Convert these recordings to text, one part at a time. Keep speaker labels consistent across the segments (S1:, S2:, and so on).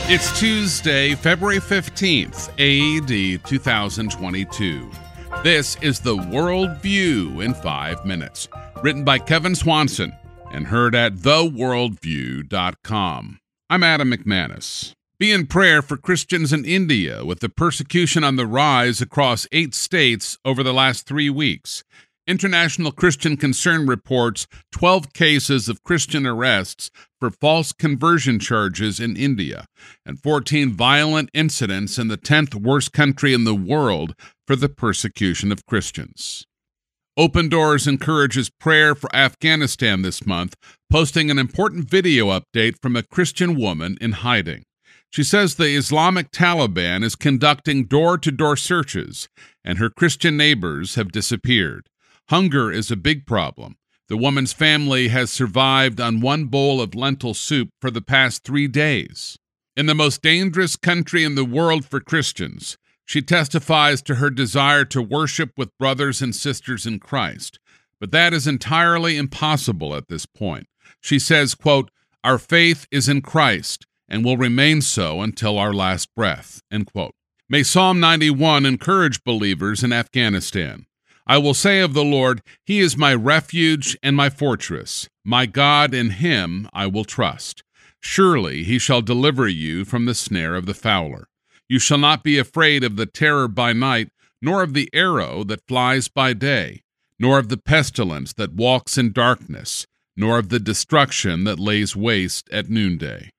S1: It's Tuesday, February 15th, AD 2022. This is the World View in 5 minutes, written by Kevin Swanson and heard at theworldview.com. I'm Adam McManus. Be in prayer for Christians in India with the persecution on the rise across 8 states over the last 3 weeks. International Christian Concern reports 12 cases of Christian arrests for false conversion charges in India and 14 violent incidents in the 10th worst country in the world for the persecution of Christians. Open Doors encourages prayer for Afghanistan this month, posting an important video update from a Christian woman in hiding. She says the Islamic Taliban is conducting door-to-door searches, and her Christian neighbors have disappeared. Hunger is a big problem. The woman's family has survived on one bowl of lentil soup for the past 3 days. In the most dangerous country in the world for Christians, she testifies to her desire to worship with brothers and sisters in Christ. But that is entirely impossible at this point. She says, quote, "Our faith is in Christ and will remain so until our last breath," end quote. May Psalm 91 encourage believers in Afghanistan. I will say of the Lord, He is my refuge and my fortress. My God, in Him I will trust. Surely He shall deliver you from the snare of the fowler. You shall not be afraid of the terror by night, nor of the arrow that flies by day, nor of the pestilence that walks in darkness, nor of the destruction that lays waste at noonday.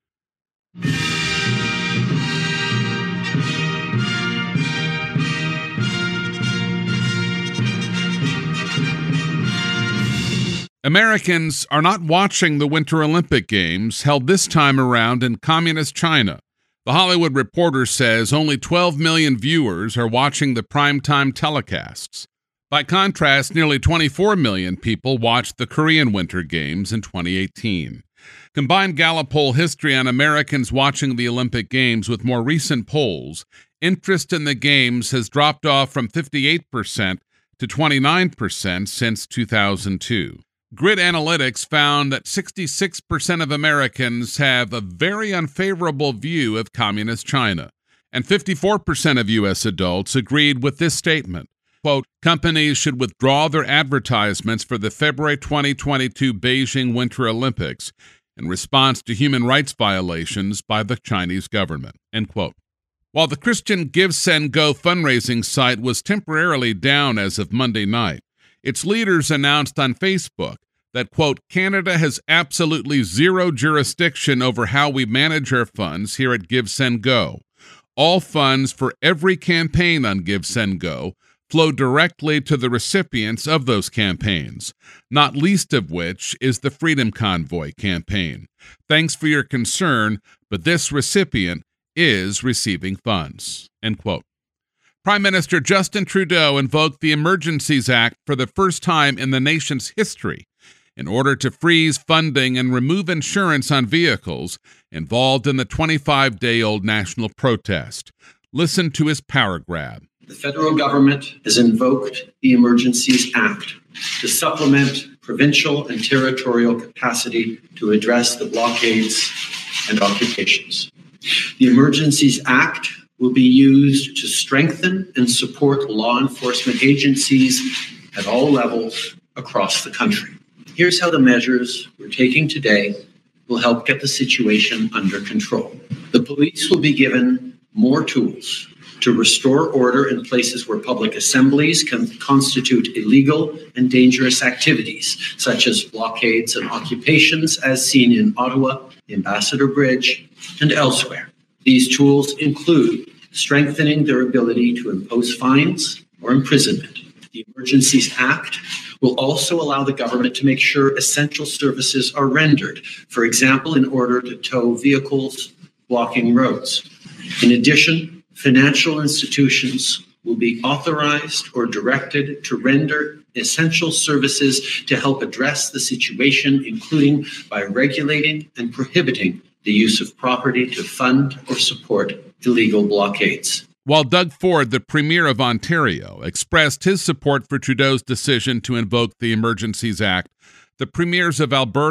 S1: Americans are not watching the Winter Olympic Games held this time around in communist China. The Hollywood Reporter says only 12 million viewers are watching the primetime telecasts. By contrast, nearly 24 million people watched the Korean Winter Games in 2018. Combine Gallup poll history on Americans watching the Olympic Games with more recent polls, interest in the Games has dropped off from 58% to 29% since 2002. Grid Analytics found that 66% of Americans have a very unfavorable view of communist China, and 54% of U.S. adults agreed with this statement. Quote, companies should withdraw their advertisements for the February 2022 Beijing Winter Olympics in response to human rights violations by the Chinese government, end quote. While the Christian GiveSendGo fundraising site was temporarily down as of Monday night, its leaders announced on Facebook that, quote, Canada has absolutely zero jurisdiction over how we manage our funds here at GiveSendGo. All funds for every campaign on GiveSendGo flow directly to the recipients of those campaigns, not least of which is the Freedom Convoy campaign. Thanks for your concern, but this recipient is receiving funds, end quote. Prime Minister Justin Trudeau invoked the Emergencies Act for the first time in the nation's history in order to freeze funding and remove insurance on vehicles involved in the 25-day-old national protest. Listen to his power grab.
S2: The federal government has invoked the Emergencies Act to supplement provincial and territorial capacity to address the blockades and occupations. The Emergencies Act will be used to strengthen and support law enforcement agencies at all levels across the country. Here's how the measures we're taking today will help get the situation under control. The police will be given more tools to restore order in places where public assemblies can constitute illegal and dangerous activities, such as blockades and occupations, as seen in Ottawa, Ambassador Bridge, and elsewhere. These tools include strengthening their ability to impose fines or imprisonment. The Emergencies Act will also allow the government to make sure essential services are rendered, for example, in order to tow vehicles blocking roads. In addition, financial institutions will be authorized or directed to render essential services to help address the situation, including by regulating and prohibiting the use of property to fund or support illegal blockades.
S1: While Doug Ford, the Premier of Ontario, expressed his support for Trudeau's decision to invoke the Emergencies Act, the Premiers of Alberta,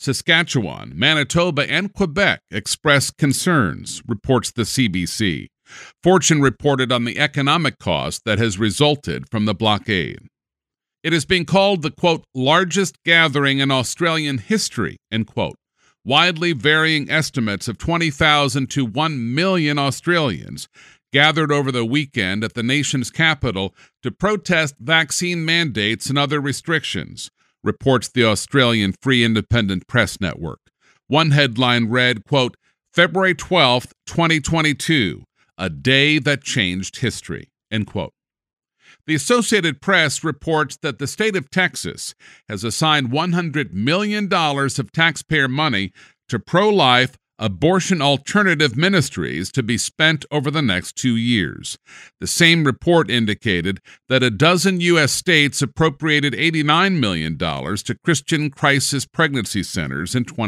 S1: Saskatchewan, Manitoba, and Quebec expressed concerns, reports the CBC. Fortune reported on the economic cost that has resulted from the blockade. It is being called the, quote, largest gathering in Australian history, end quote. Widely varying estimates of 20,000 to 1 million Australians gathered over the weekend at the nation's capital to protest vaccine mandates and other restrictions, reports the Australian Free Independent Press Network. One headline read, quote, February 12th, 2022, a day that changed history, end quote. The Associated Press reports that the state of Texas has assigned $100 million of taxpayer money to pro-life, abortion alternative ministries to be spent over the next 2 years. The same report indicated that a dozen U.S. states appropriated $89 million to Christian crisis pregnancy centers in